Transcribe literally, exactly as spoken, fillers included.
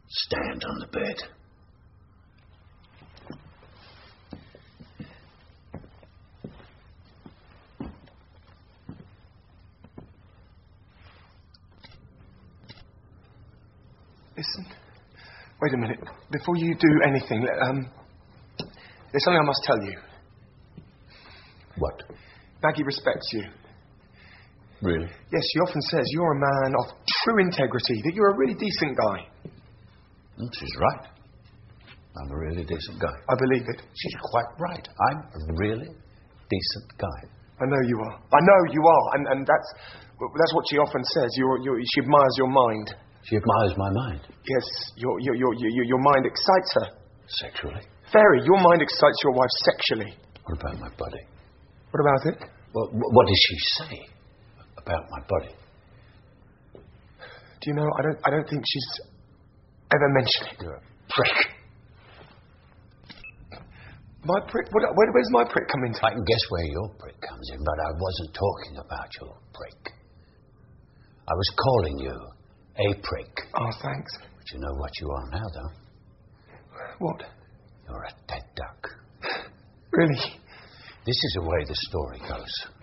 Stand on the bed. Listen. Wait a minute. Before you do anything, um, there's something I must tell you. What? Maggie respects you. Really? Yes, she often says you're a man of true integrity, that you're a really decent guy. Mm, she's right. I'm a really decent guy. I believe it. She's quite right. I'm a really decent guy. I know you are. I know you are, and, and that's that's what she often says. You're, you're, she admires your mind. She admires my mind. Yes, your, your, your, your, your mind excites her. Sexually? Very. Your mind excites your wife sexually. What about my body? What about it? Well, what does she say about my body? Do you know, I don't I don't think she's ever mentioned it. You're a prick. My prick? What, where, where does my prick come into? I can guess where your prick comes in, but I wasn't talking about your prick. I was calling you a prick. Oh, thanks. But you know what you are now, though? What? You're a dead duck. Really? This is the way the story goes.